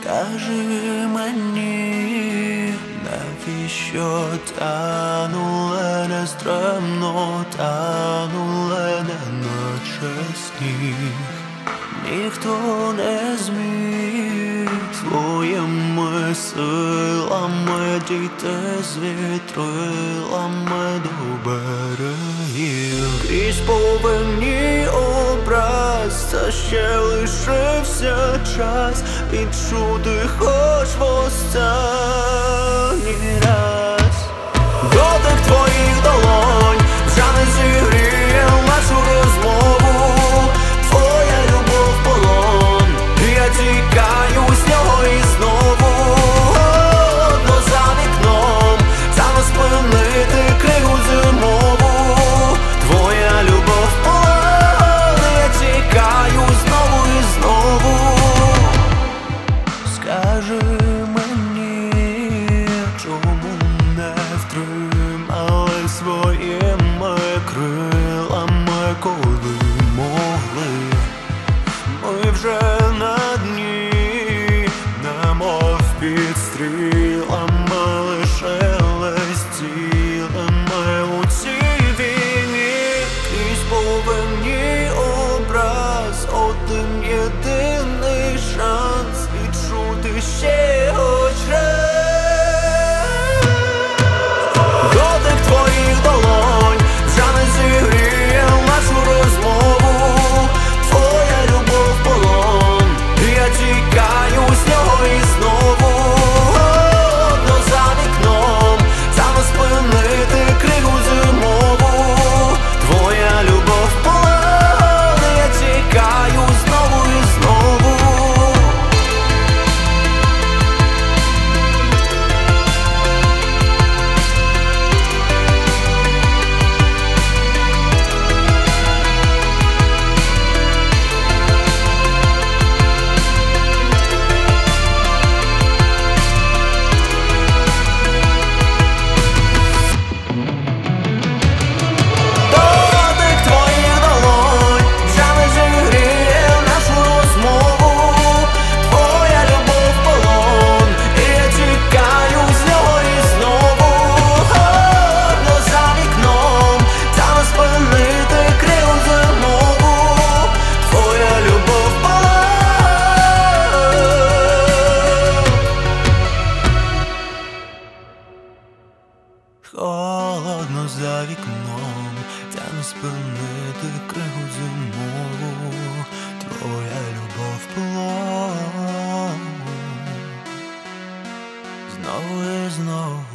Скажи мені, навіщо танули нестримно, танули неначе сніг. Ніхто не зміг своїми силами дійти з вітрилами до берегів. Крізь повинні образ, та ще лишився час відчути хоч в останній раз. Дотик твоїх долонь вже не зігріє нашу розмову. Твоя любов в полон, я тікаю з нього і знову. Одно за вікном, та не спинити кригу зимову. Твоя любов в полон, я тікаю знову і знову. Скажи мені, чому не втримали своїми крилами, коли могли? Ми вже на дні, немов під стрілами, лишились цілими у цій війні. Крізь повинні образ, один єдиний шанс відчути ще хоч раз. Дотик твоїх долонь вже не зігріє нашу розмову. Твоя любов в полон, я тікаю з нього і знову. Одно за вікном, та не спинити кригу зимову. Твоя любов в полон, я тікаю знову і знову. Холодно за вікном, та не спинити кригу зимову. Твоя любов в полон, знову і знову.